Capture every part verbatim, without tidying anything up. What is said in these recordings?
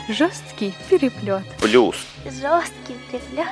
Жесткий переплет. Плюс. Жесткий переплет.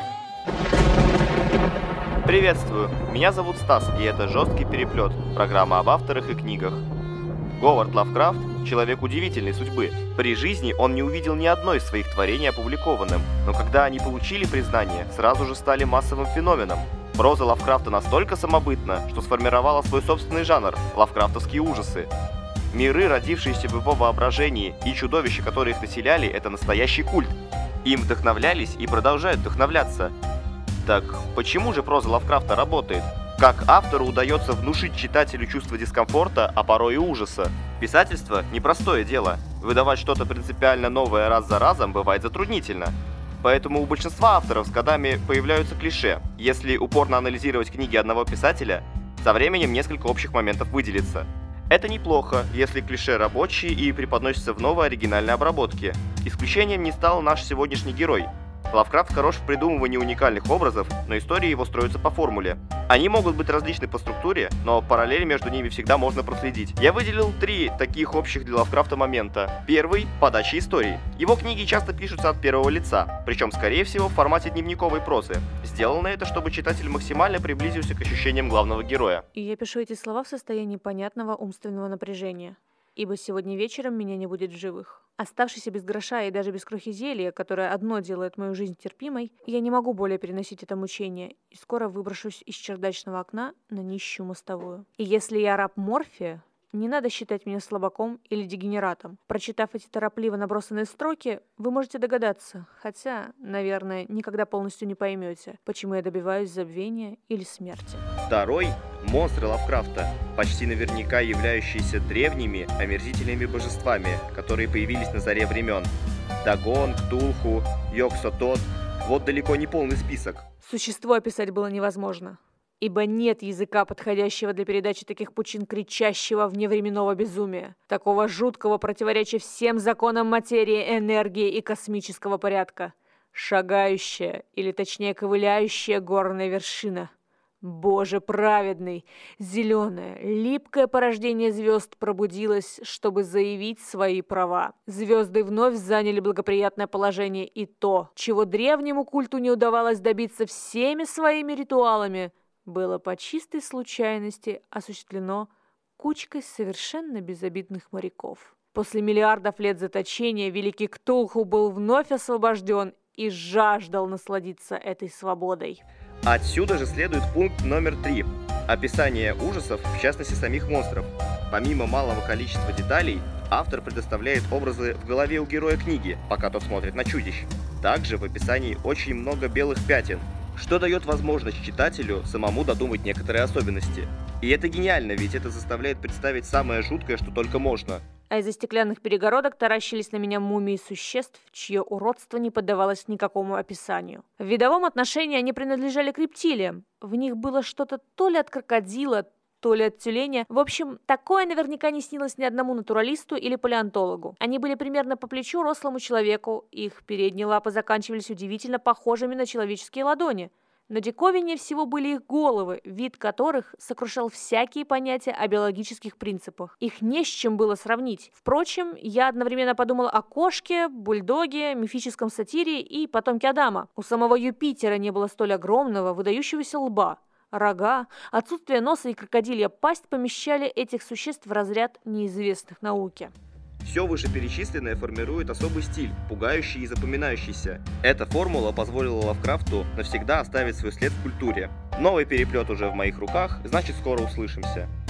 Приветствую, меня зовут Стас, и это «Жесткий переплет», программа об авторах и книгах. Говард Лавкрафт – человек удивительной судьбы. При жизни он не увидел ни одной из своих творений опубликованным, но когда они получили признание, сразу же стали массовым феноменом. Проза Лавкрафта настолько самобытна, что сформировала свой собственный жанр – лавкрафтовские ужасы. Миры, родившиеся в его воображении, и чудовища, которые их населяли – это настоящий культ. Им вдохновлялись и продолжают вдохновляться. Так почему же проза Лавкрафта работает? Как автору удается внушить читателю чувство дискомфорта, а порой и ужаса? Писательство – непростое дело. Выдавать что-то принципиально новое раз за разом бывает затруднительно. Поэтому у большинства авторов с годами появляются клише. Если упорно анализировать книги одного писателя, со временем несколько общих моментов выделится. Это неплохо, если клише рабочие и преподносятся в новой оригинальной обработке. Исключением не стал наш сегодняшний герой. Лавкрафт хорош в придумывании уникальных образов, но истории его строятся по формуле. Они могут быть различны по структуре, но параллели между ними всегда можно проследить. Я выделил три таких общих для Лавкрафта момента. Первый – подача истории. Его книги часто пишутся от первого лица, причем, скорее всего, в формате дневниковой прозы. Сделано это, чтобы читатель максимально приблизился к ощущениям главного героя. И я пишу эти слова в состоянии понятного умственного напряжения, ибо сегодня вечером меня не будет в живых. Оставшись без гроша и даже без крохи зелья, которое одно делает мою жизнь терпимой, я не могу более переносить это мучение и скоро выброшусь из чердачного окна на нищую мостовую. И если я раб морфия, не надо считать меня слабаком или дегенератом. Прочитав эти торопливо набросанные строки, вы можете догадаться, хотя, наверное, никогда полностью не поймете, почему я добиваюсь забвения или смерти. Второй – монстры Лавкрафта, почти наверняка являющиеся древними, омерзительными божествами, которые появились на заре времен. Дагон, Ктулху, Йог-Сотот – вот далеко не полный список. Существо описать было невозможно, ибо нет языка, подходящего для передачи таких пучин кричащего вневременного безумия, такого жуткого противоречия всем законам материи, энергии и космического порядка. Шагающая, или точнее ковыляющая горная вершина. Боже праведный, зеленое, липкое порождение звезд пробудилось, чтобы заявить свои права. Звезды вновь заняли благоприятное положение, и то, чего древнему культу не удавалось добиться всеми своими ритуалами, было по чистой случайности осуществлено кучкой совершенно безобидных моряков. После миллиардов лет заточения великий Ктулху был вновь освобожден и жаждал насладиться этой свободой. Отсюда же следует пункт номер три – описание ужасов, в частности самих монстров. Помимо малого количества деталей, автор предоставляет образы в голове у героя книги, пока тот смотрит на чудищ. Также в описании очень много белых пятен, что дает возможность читателю самому додумать некоторые особенности. И это гениально, ведь это заставляет представить самое жуткое, что только можно. А из-за стеклянных перегородок таращились на меня мумии существ, чье уродство не поддавалось никакому описанию. В видовом отношении они принадлежали к рептилиям. В них было что-то то ли от крокодила, то ли от тюленя. В общем, такое наверняка не снилось ни одному натуралисту или палеонтологу. Они были примерно по плечу рослому человеку, их передние лапы заканчивались удивительно похожими на человеческие ладони. Но диковиннее всего были их головы, вид которых сокрушал всякие понятия о биологических принципах. Их не с чем было сравнить. Впрочем, я одновременно подумала о кошке, бульдоге, мифическом сатире и потомке Адама. У самого Юпитера не было столь огромного, выдающегося лба. Рога, отсутствие носа и крокодилья пасть помещали этих существ в разряд неизвестных науке. Все вышеперечисленное формирует особый стиль, пугающий и запоминающийся. Эта формула позволила Лавкрафту навсегда оставить свой след в культуре. Новый переплет уже в моих руках, значит, скоро услышимся.